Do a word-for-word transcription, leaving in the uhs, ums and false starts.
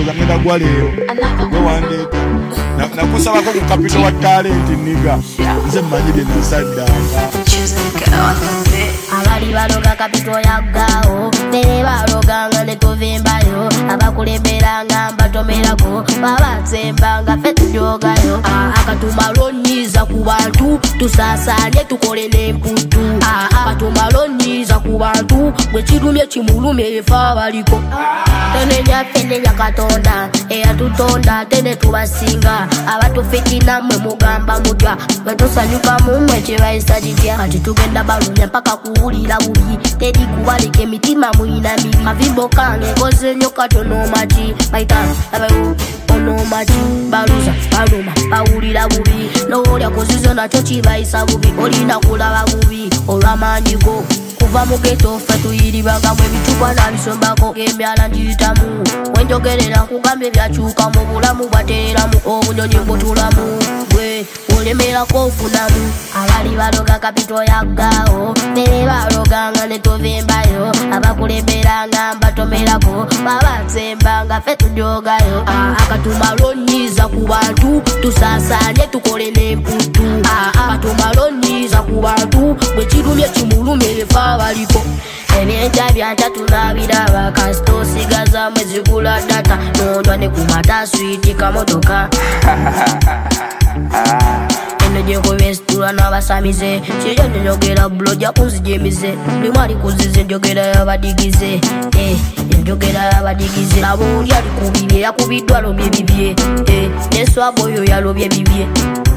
ngenda gwaleero gwe wandeeta nakusabako ku kapito wa talenti niga nze mmanyi bye nasaddanga abali baloga kapito yaggaawo bere baloganga ne tuvimbayo abakulemberanga mbatomerako babatsembanga ffe tujogayo akatumaloonyiza ku bantu tusaasanye tukole n'emputu akatumaloonyiza ku bantu bwe kirumye kimulumye efa abaliko tenenya nenya katonda eyatutonda tene tubasinga abatufitina mwe mugamba mutya bwetusanyuka mumwe kyebayisa kitya kati tugenda balunya mpaka kuwulira bubi teri kubaleka emitima muyina mibi mavimbo kange ngoze nnyo katono mati maitano abayo ono mati baluza baluma bawulira bubi nowolya kuzizo nakyo kibayisa bubi olina kulaba bubi olw'amaanyi go kuva mu geto ffe tuyiribagamu ebicupwa n'abisombako emyala njiyitamu wenjogerera nkugambye byakyuka mu bulamu bwateeramu obunyonyi mbutulamu gwe olemerako ofunamu abali baloga kapito yaggaawo bere baloganga ne tuvimbayo abakulemberanga mbatomerako babatsembanga ffe tujogayo akatumaloonyiza ku bantu tusaasanye tukole n'emputu akatumaloonyiza ku bantu bwe kirumye kimulumye efa abaliko ebyenja byanta tunabiraba kasita osigaza mwezi gula data nondwa ne ku mata switi kamotoka eno gyekubesitula n'abasamize kiryo njogera bulojja kunzijemize buli mwali kuzize njogera y'abadigize enjogera y'abadigize abo oli ali ku bibye yakubiddwa lobye bibye neswabo oyo yalobye bibye